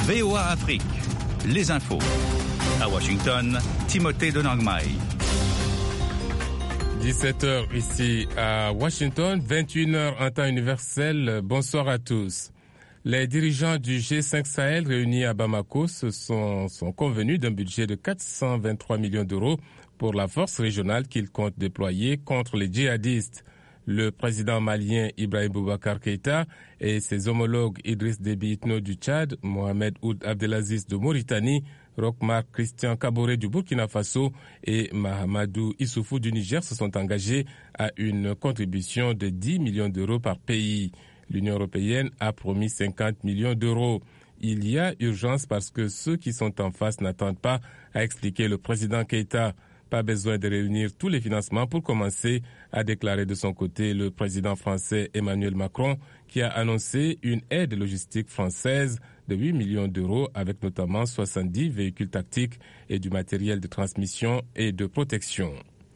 VOA Afrique, les infos. À Washington, Timothée de Nangmai. 17h ici à Washington, 21h en temps universel. Bonsoir à tous. Les dirigeants du G5 Sahel réunis à Bamako sont convenus d'un budget de 423 millions d'euros pour la force régionale qu'ils comptent déployer contre les djihadistes. Le président malien Ibrahim Boubacar Keïta et ses homologues Idriss Déby Itno du Tchad, Mohamed Ould Abdelaziz de Mauritanie, Roch-Marc Christian Kaboré du Burkina Faso et Mahamadou Issoufou du Niger se sont engagés à une contribution de 10 millions d'euros par pays. L'Union européenne a promis 50 millions d'euros. Il y a urgence parce que ceux qui sont en face n'attendent pas, a expliqué le président Keïta. Pas besoin de réunir tous les financements pour commencer, a déclaré de son côté le président français Emmanuel Macron, qui a annoncé une aide logistique française de 8 millions d'euros avec notamment 70 véhicules tactiques et du matériel de transmission et de protection.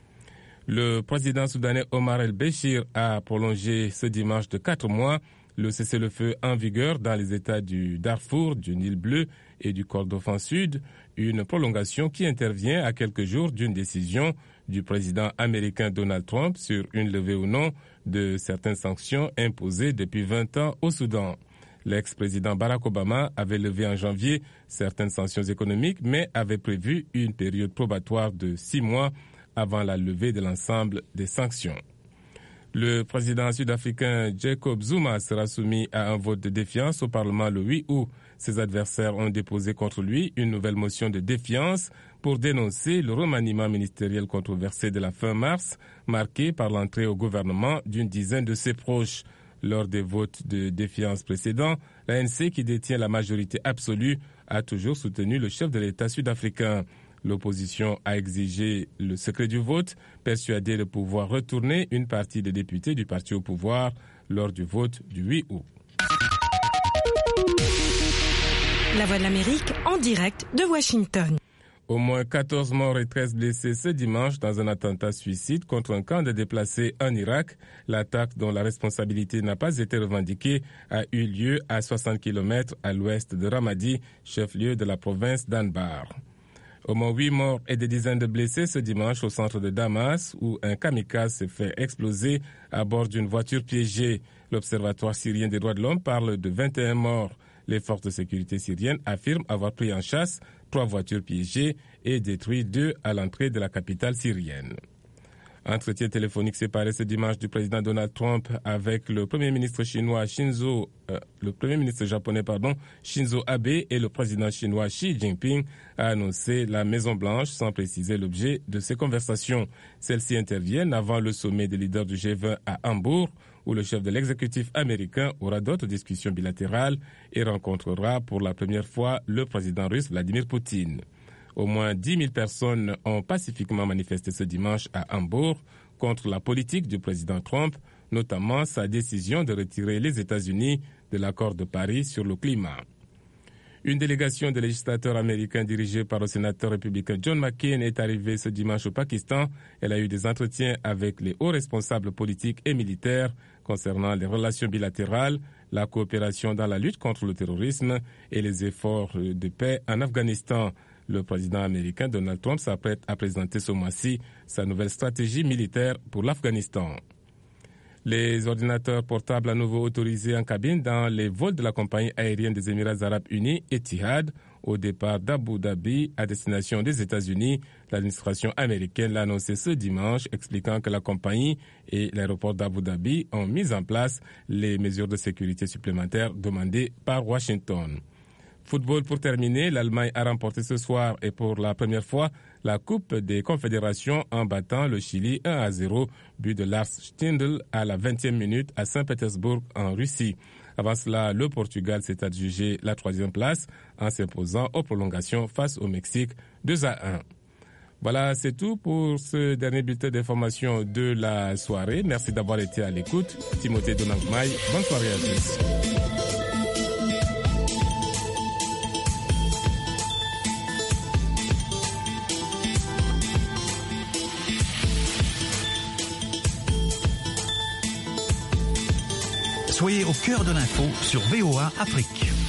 Le président soudanais Omar el-Béchir a prolongé ce dimanche de 4 mois le cessez-le-feu en vigueur dans les États du Darfour, du Nil Bleu et du Kordofan Sud, une prolongation qui intervient à quelques jours d'une décision du président américain Donald Trump sur une levée ou non de certaines sanctions imposées depuis 20 ans au Soudan. L'ex-président Barack Obama avait levé en janvier certaines sanctions économiques, mais avait prévu une période probatoire de 6 mois avant la levée de l'ensemble des sanctions. Le président sud-africain Jacob Zuma sera soumis à un vote de défiance au Parlement le 8 août. Ses adversaires ont déposé contre lui une nouvelle motion de défiance pour dénoncer le remaniement ministériel controversé de la fin mars, marqué par l'entrée au gouvernement d'une dizaine de ses proches. Lors des votes de défiance précédents, l'ANC, qui détient la majorité absolue, a toujours soutenu le chef de l'État sud-africain. L'opposition a exigé le secret du vote, persuadée de pouvoir retourner une partie des députés du parti au pouvoir lors du vote du 8 août. La Voix de l'Amérique en direct de Washington. Au moins 14 morts et 13 blessés ce dimanche dans un attentat suicide contre un camp de déplacés en Irak. L'attaque, dont la responsabilité n'a pas été revendiquée, a eu lieu à 60 km à l'ouest de Ramadi, chef-lieu de la province d'Anbar. Au moins 8 morts et des dizaines de blessés ce dimanche au centre de Damas, où un kamikaze s'est fait exploser à bord d'une voiture piégée. L'Observatoire syrien des droits de l'homme parle de 21 morts. Les forces de sécurité syriennes affirment avoir pris en chasse 3 voitures piégées et détruit 2 à l'entrée de la capitale syrienne. Entretien téléphonique séparé ce dimanche du président Donald Trump avec le premier ministre japonais Shinzo Abe et le président chinois Xi Jinping, a annoncé la Maison-Blanche sans préciser l'objet de ces conversations. Celles-ci interviennent avant le sommet des leaders du G20 à Hambourg, où le chef de l'exécutif américain aura d'autres discussions bilatérales et rencontrera pour la première fois le président russe Vladimir Poutine. Au moins 10 000 personnes ont pacifiquement manifesté ce dimanche à Hambourg contre la politique du président Trump, notamment sa décision de retirer les États-Unis de l'accord de Paris sur le climat. Une délégation de législateurs américains dirigée par le sénateur républicain John McCain est arrivée ce dimanche au Pakistan. Elle a eu des entretiens avec les hauts responsables politiques et militaires concernant les relations bilatérales, la coopération dans la lutte contre le terrorisme et les efforts de paix en Afghanistan. Le président américain Donald Trump s'apprête à présenter ce mois-ci sa nouvelle stratégie militaire pour l'Afghanistan. Les ordinateurs portables à nouveau autorisés en cabine dans les vols de la compagnie aérienne des Émirats arabes unis, Etihad, au départ d'Abu Dhabi à destination des États-Unis. L'administration américaine l'a annoncé ce dimanche, expliquant que la compagnie et l'aéroport d'Abu Dhabi ont mis en place les mesures de sécurité supplémentaires demandées par Washington. Football pour terminer, l'Allemagne a remporté ce soir et pour la première fois la Coupe des Confédérations en battant le Chili 1-0, but de Lars Stindl à la 20e minute à Saint-Pétersbourg en Russie. Avant cela, le Portugal s'est adjugé la 3e place en s'imposant aux prolongations face au Mexique 2-1. Voilà, c'est tout pour ce dernier bulletin d'information de la soirée. Merci d'avoir été à l'écoute. Timothée de Nangmai, bonne soirée à tous. Soyez au cœur de l'info sur VOA Afrique.